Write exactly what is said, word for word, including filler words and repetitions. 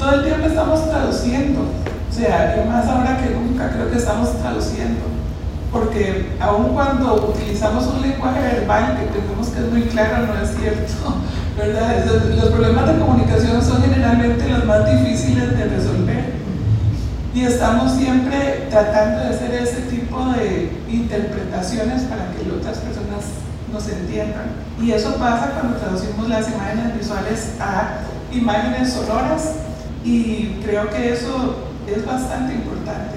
todo el tiempo estamos traduciendo, o sea, y más ahora que nunca creo que estamos traduciendo, porque aun cuando utilizamos un lenguaje verbal que tenemos que es muy claro, no es cierto, ¿verdad? Los problemas de comunicación son generalmente los más difíciles de resolver y estamos siempre tratando de hacer ese tipo de interpretaciones para que otras personas nos entiendan, y eso pasa cuando traducimos las imágenes visuales a imágenes sonoras, y creo que eso es bastante importante.